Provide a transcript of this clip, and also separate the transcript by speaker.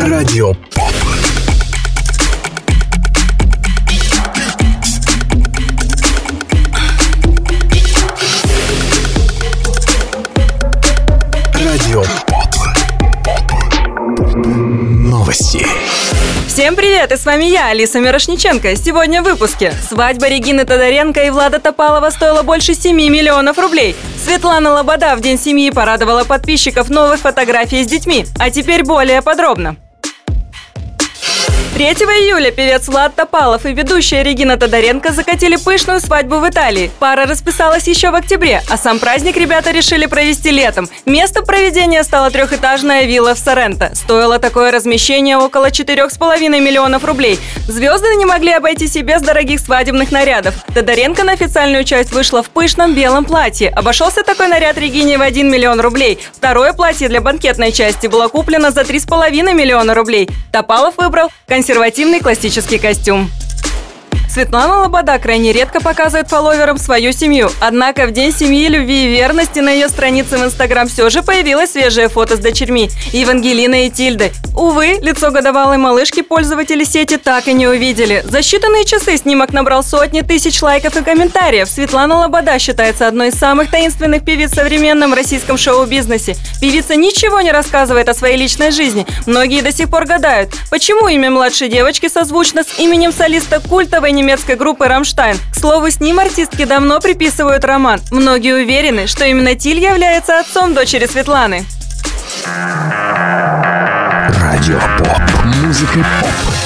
Speaker 1: Радио Поп. Радио Поп. Новости.
Speaker 2: Всем привет, и с вами я, Алиса Мирошниченко. Сегодня в выпуске. Свадьба Регины Тодоренко и Влада Топалова стоила больше 7 миллионов рублей. Светлана Лобода в День семьи порадовала подписчиков новой фотографией с детьми. А теперь более подробно. 3 июля певец Влад Топалов и ведущая Регина Тодоренко закатили пышную свадьбу в Италии. Пара расписалась еще в октябре, а сам праздник ребята решили провести летом. Местом проведения стала трехэтажная вилла в Соренто. Стоило такое размещение около 4,5 миллионов рублей. Звезды не могли обойтись и без дорогих свадебных нарядов. Тодоренко на официальную часть вышла в пышном белом платье. Обошелся такой наряд Регине в 1 миллион рублей. Второе платье для банкетной части было куплено за 3,5 миллиона рублей. Топалов выбрал консервативный классический костюм. Светлана Лобода крайне редко показывает фолловерам свою семью. Однако в День семьи, любви и верности на ее странице в Инстаграм все же появилось свежее фото с дочерьми Евангелиной и Тильдой. Увы, лицо годовалой малышки пользователи сети так и не увидели. За считанные часы снимок набрал сотни тысяч лайков и комментариев. Светлана Лобода считается одной из самых таинственных певиц в современном российском шоу-бизнесе. Певица ничего не рассказывает о своей личной жизни. Многие до сих пор гадают, почему имя младшей девочки созвучно с именем солиста культовой немецкой группы «Рамштайн». К слову, с ним артистке давно приписывают роман. Многие уверены, что именно Тиль является отцом дочери Светланы.
Speaker 1: Радио Поп. Музыка поп.